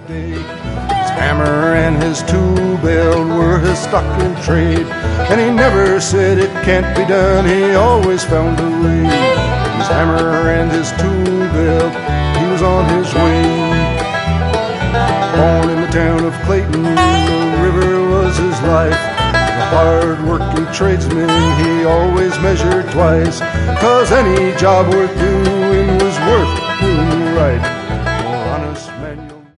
day. His hammer and his tool belt were his stock in trade, and he never said it can't be done, he always found a way. His hammer and his tool belt, he was on his way. Born in the town of Clayton, the river was his life. A hard-working tradesman, he always measured twice, 'cause any job worth doing was worth doing right.